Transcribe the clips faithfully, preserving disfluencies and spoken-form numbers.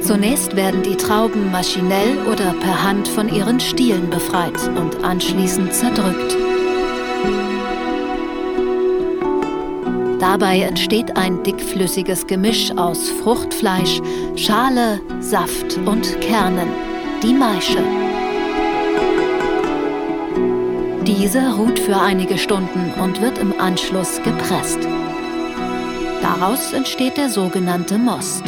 Zunächst werden die Trauben maschinell oder per Hand von ihren Stielen befreit und anschließend zerdrückt. Dabei entsteht ein dickflüssiges Gemisch aus Fruchtfleisch, Schale, Saft und Kernen, die Maische. Diese ruht für einige Stunden und wird im Anschluss gepresst. Daraus entsteht der sogenannte Most.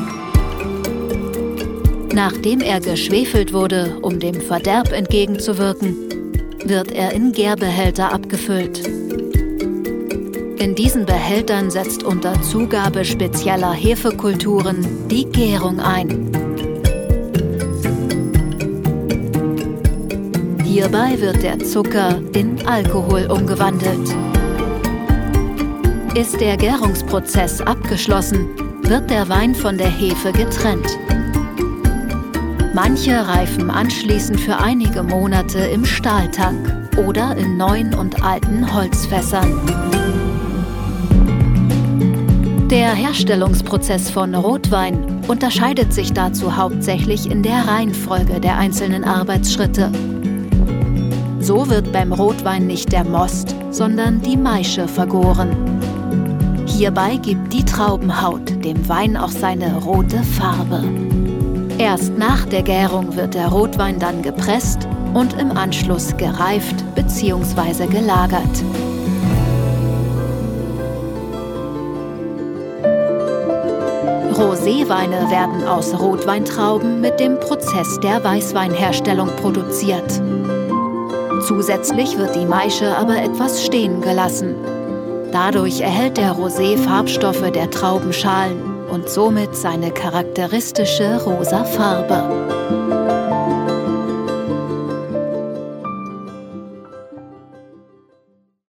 Nachdem er geschwefelt wurde, um dem Verderb entgegenzuwirken, wird er in Gärbehälter abgefüllt. In diesen Behältern setzt unter Zugabe spezieller Hefekulturen die Gärung ein. Hierbei wird der Zucker in Alkohol umgewandelt. Ist der Gärungsprozess abgeschlossen, wird der Wein von der Hefe getrennt. Manche reifen anschließend für einige Monate im Stahltank oder in neuen und alten Holzfässern. Der Herstellungsprozess von Rotwein unterscheidet sich dazu hauptsächlich in der Reihenfolge der einzelnen Arbeitsschritte. So wird beim Rotwein nicht der Most, sondern die Maische vergoren. Hierbei gibt die Traubenhaut dem Wein auch seine rote Farbe. Erst nach der Gärung wird der Rotwein dann gepresst und im Anschluss gereift bzw. gelagert. Roséweine werden aus Rotweintrauben mit dem Prozess der Weißweinherstellung produziert. Zusätzlich wird die Maische aber etwas stehen gelassen. Dadurch erhält der Rosé Farbstoffe der Traubenschalen und somit seine charakteristische rosa Farbe.